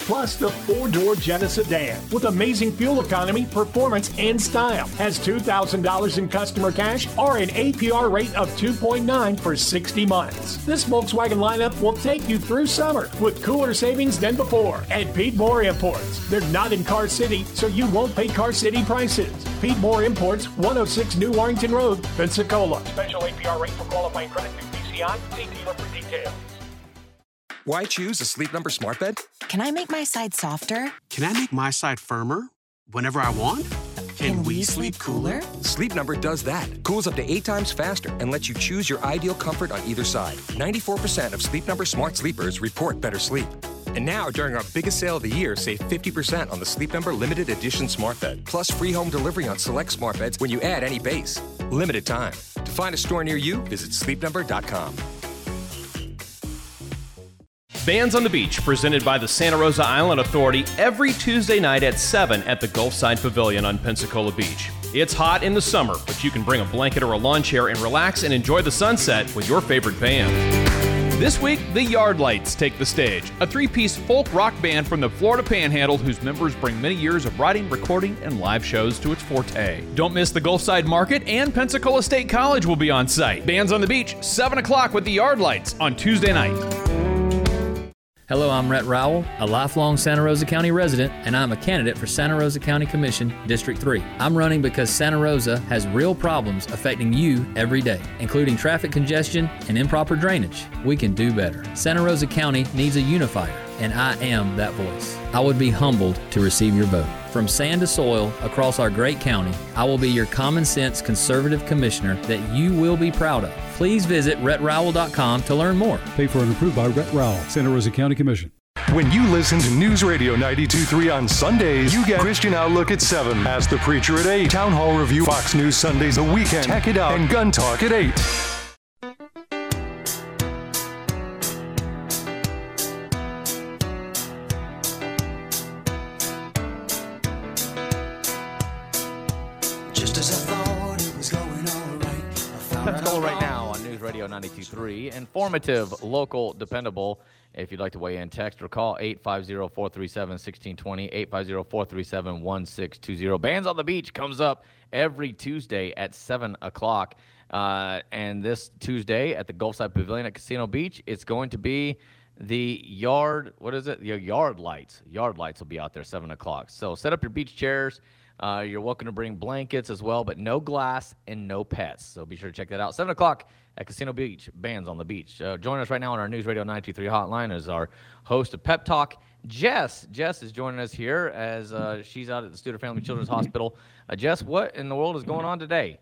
Plus, the four-door Jetta sedan with amazing fuel economy, performance, and style has two thousand dollars in customer cash or an A P R rate of two point nine for sixty months. This Volkswagen lineup will take you through summer with cooler savings than before at Pete Moore Imports. They're not in Car City, so you won't pay Car City prices. Pete Moore Imports, one oh six New Warrington Road, Pensacola. Special A P R rate for qualifying credit through P C I. See dealer for details. Why choose a Sleep Number smart bed? Can I make my side softer? Can I make my side firmer whenever I want? Can, Can we, we sleep cooler? Sleep Number does that. Cools up to eight times faster and lets you choose your ideal comfort on either side. ninety-four percent of Sleep Number smart sleepers report better sleep. And now, during our biggest sale of the year, save fifty percent on the Sleep Number Limited Edition Smart Bed. Plus free home delivery on select smart beds when you add any base. Limited time. To find a store near you, visit sleep number dot com. Bands on the Beach, presented by the Santa Rosa Island Authority every Tuesday night at seven at the Gulfside Pavilion on Pensacola Beach. It's hot in the summer, but you can bring a blanket or a lawn chair and relax and enjoy the sunset with your favorite band. This week, the Yardlights take the stage, a three-piece folk rock band from the Florida Panhandle whose members bring many years of writing, recording, and live shows to its forte. Don't miss the Gulfside Market, and Pensacola State College will be on site. Bands on the Beach, seven o'clock with the Yardlights on Tuesday night. Hello, I'm Rhett Rowell, a lifelong Santa Rosa County resident, and I'm a candidate for Santa Rosa County Commission, District three. I'm running because Santa Rosa has real problems affecting you every day, including traffic congestion and improper drainage. We can do better. Santa Rosa County needs a unifier, and I am that voice. I would be humbled to receive your vote. From sand to soil across our great county, I will be your common sense conservative commissioner that you will be proud of. Please visit rhett rowell dot com to learn more. Paid for and approved by Rhett Rowell, Santa Rosa County Commission. When you listen to News Radio ninety-two point three on Sundays, you get Christian Outlook at seven, Ask the Preacher at eight, Town Hall Review, Fox News Sundays a weekend, Tech It Out, and Gun Talk at eight. Pensacola right now on News Radio ninety-two point three. Informative, local, dependable. If you'd like to weigh in, text or call eight five zero, four three seven, one six two zero, eight five zero, four three seven, one six two zero. Bands on the Beach comes up every Tuesday at seven o'clock. Uh, and this Tuesday at the Gulfside Pavilion at Casino Beach, it's going to be the yard, what is it? Your yard lights. Yard lights will be out there seven o'clock. So set up your beach chairs. Uh, you're welcome to bring blankets as well, but no glass and no pets. So be sure to check that out. seven o'clock at Casino Beach, Bands on the Beach. Uh, joining us right now on our News Radio ninety-two point three hotline is our host of Pep Talk, Jess. Jess is joining us here as uh, she's out at the Studer Family Children's Hospital. Uh, Jess, what in the world is going on today?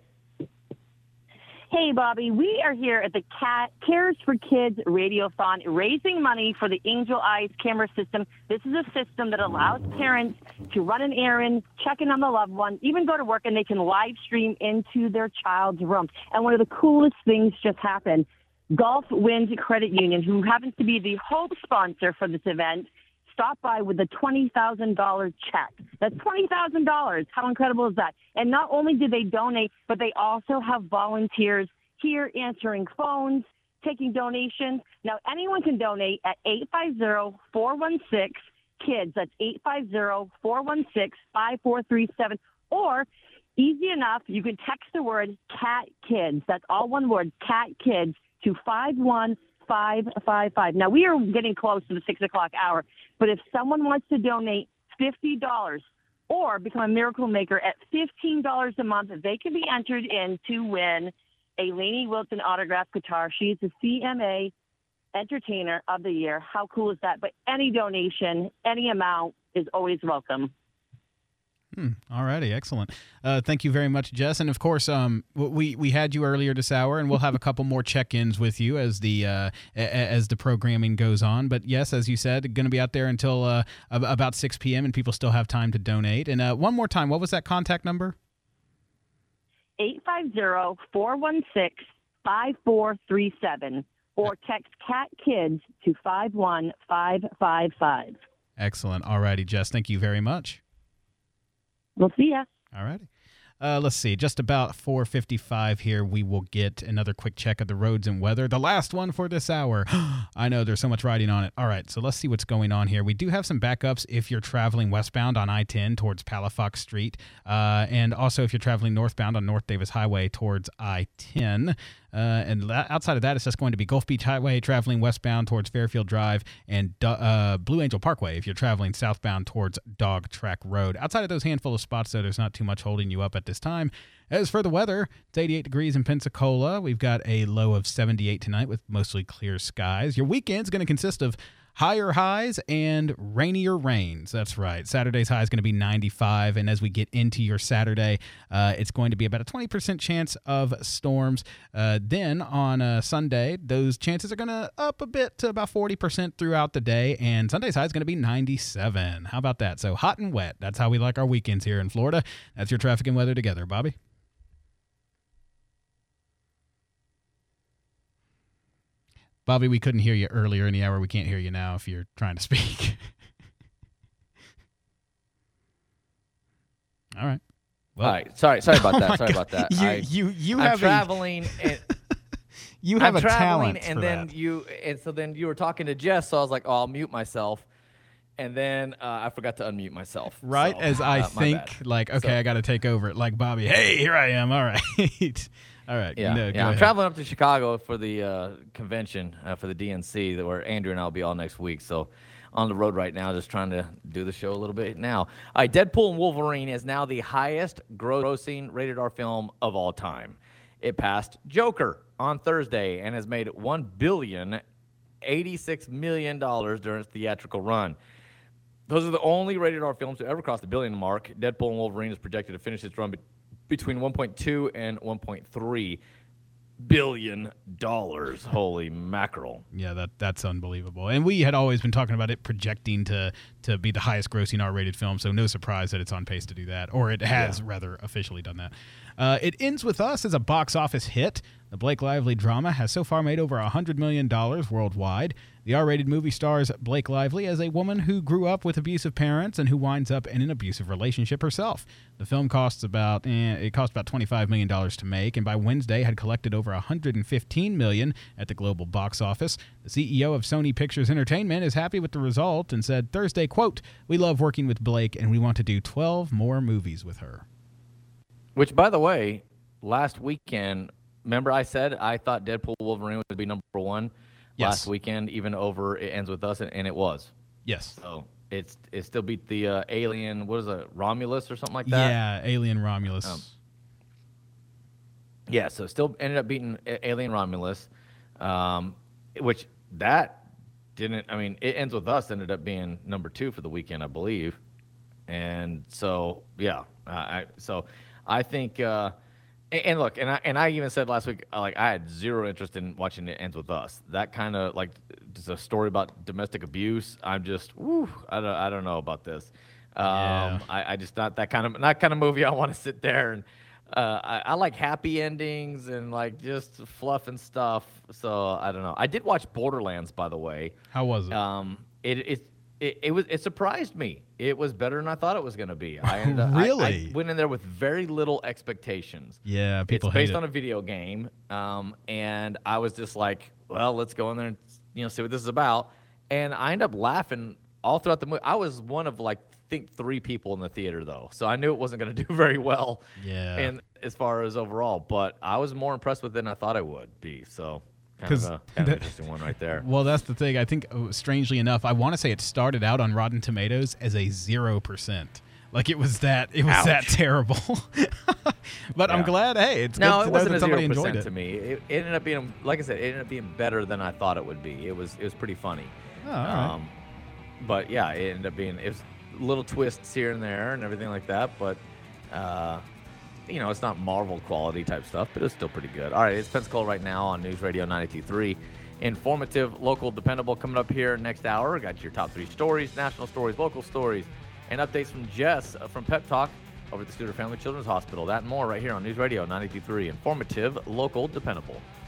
Hey, Bobby, we are here at the Cat Cares for Kids Radiothon, raising money for the Angel Eyes camera system. This is a system that allows parents to run an errand, check in on the loved one, even go to work, and they can live stream into their child's room. And one of the coolest things just happened. Gulf Wind Credit Union, who happens to be the hope sponsor for this event, stopped by with a twenty thousand dollars check. That's twenty thousand dollars. How incredible is that? And not only did they donate, but they also have volunteers here answering phones, taking donations. Now, anyone can donate at eight five zero, four one six, KIDS. That's eight five zero, four one six, five four three seven. Or, easy enough, you can text the word CAT KIDS. That's all one word, CAT KIDS, to five one five five five. Now, we are getting close to the six o'clock hour, but if someone wants to donate fifty dollars or become a miracle maker at fifteen dollars a month, they can be entered in to win a Lainey Wilson autographed guitar. She is the C M A Entertainer of the Year. How cool is that? But any donation, any amount is always welcome. Hmm. All righty, excellent. Uh, thank you very much, Jess. And of course, um, we we had you earlier this hour, and we'll have a couple more check-ins with you as the uh, as the programming goes on. But yes, as you said, going to be out there until uh, about six p.m. and people still have time to donate. And uh, one more time, what was that contact number? eight five zero, four one six, five four three seven, or text CAT KIDS to five one five five five. Excellent. All righty, Jess. Thank you very much. We'll see ya. All righty. Uh, let's see, just about four fifty-five here, we will get another quick check of the roads and weather. The last one for this hour. I know, there's so much riding on it. All right, so let's see what's going on here. We do have some backups if you're traveling westbound on I ten towards Palafox Street, uh, and also if you're traveling northbound on North Davis Highway towards I ten. Uh, and la- outside of that, it's just going to be Gulf Beach Highway traveling westbound towards Fairfield Drive and uh, Blue Angel Parkway if you're traveling southbound towards Dog Track Road. Outside of those handful of spots, though, there's not too much holding you up at this time. As for the weather, it's eighty-eight degrees in Pensacola. We've got a low of seventy-eight tonight with mostly clear skies. Your weekend's going to consist of higher highs and rainier rains. That's right. Saturday's high is going to be ninety-five, and as we get into your Saturday, uh, it's going to be about a twenty percent chance of storms. Uh, then on uh, Sunday, those chances are going to up a bit to about forty percent throughout the day, and Sunday's high is going to be ninety-seven. How about that? So hot and wet. That's how we like our weekends here in Florida. That's your traffic and weather together. Bobby? Bobby, we couldn't hear you earlier in the hour. We can't hear you now if you're trying to speak. All right. Well, All right. Sorry. Sorry about that. Oh sorry God. about that. You I, you you I'm have traveling. A, and, you have I'm a traveling, talent and for then that. you and so then you were talking to Jess, so I was like, oh, I'll mute myself, and then uh, I forgot to unmute myself. Right so, as I uh, think, like, okay, So- I got to take over. Like Bobby, hey, here I am. All right. All right. Yeah, no, go yeah. I'm ahead. traveling up to Chicago for the uh, convention uh, for the D N C, that where Andrew and I will be all next week. So on the road right now, just trying to do the show a little bit now. All right, Deadpool and Wolverine is now the highest grossing rated R film of all time. It passed Joker on Thursday and has made one billion eighty-six million dollars during its theatrical run. Those are the only rated R films to ever cross the billion mark. Deadpool and Wolverine is projected to finish its run be- between one point two and one point three billion dollars. Holy mackerel. Yeah, that that's unbelievable. And we had always been talking about it projecting to to be the highest grossing R-rated film, so no surprise that it's on pace to do that, or it has, yeah. rather, officially done that. Uh, It Ends With Us is a box office hit. The Blake Lively drama has so far made over one hundred million dollars worldwide. The R-rated movie stars Blake Lively as a woman who grew up with abusive parents and who winds up in an abusive relationship herself. The film costs about eh, it cost about twenty-five million dollars to make, and by Wednesday had collected over one hundred fifteen million dollars at the global box office. The C E O of Sony Pictures Entertainment is happy with the result and said Thursday, quote, "We love working with Blake and we want to do twelve more movies with her." Which, by the way, last weekend, remember I said I thought Deadpool Wolverine would be number one yes. last weekend, even over It Ends With Us, and, and it was. Yes. So it's it still beat the uh, Alien, what is it, Romulus or something like that? Yeah, Alien Romulus. Um, yeah, so still ended up beating A- Alien Romulus, um, which that didn't, I mean, It Ends With Us ended up being number two for the weekend, I believe. And so, yeah, uh, I so I think, uh, and, and look, and I and I even said last week, uh, like I had zero interest in watching It Ends With Us. That kind of like just a story about domestic abuse. I'm just, whew, I don't, I don't know about this. Um, Yeah. I, I just not that kind of not kind of movie I want to sit there and. Uh, I, I like happy endings and like just fluff and stuff. So I don't know. I did watch Borderlands, by the way. How was it? Um, it it it, it was it surprised me. It was better than I thought it was going to be. I ended up- Really? I, I went in there with very little expectations. Yeah, people It's based hate on it. a video game, um, and I was just like, well, let's go in there and you know see what this is about. And I ended up laughing all throughout the movie. I was one of like. think three people in the theater though, so I knew it wasn't going to do very well. Yeah. And as far as overall, but I was more impressed with it than I thought I would be. So kind of 'Cause a kind of that- interesting one right there. Well, that's the thing. I think, uh, strangely enough, I want to say it started out on Rotten Tomatoes as a zero percent. Like it was that it was Ouch. that terrible. But I'm Yeah. glad. Hey, it's no, good it to know wasn't that a somebody zero enjoyed percent it. to me. It, it ended up being, like I said, it ended up being better than I thought it would be. It was it was pretty funny. Oh, all right. Um, but yeah, it ended up being it was little twists here and there and everything like that. But uh, you know, it's not Marvel quality type stuff, but it's still pretty good. All right, it's Pensacola right now on News Radio ninety-two point three. Informative, local, dependable. Coming up here next hour, got your top three stories, national stories, local stories, and updates from Jess uh, from Pep Talk over at the Studer Family Children's Hospital. That and more right here on News Radio ninety-two point three. Informative, local, dependable.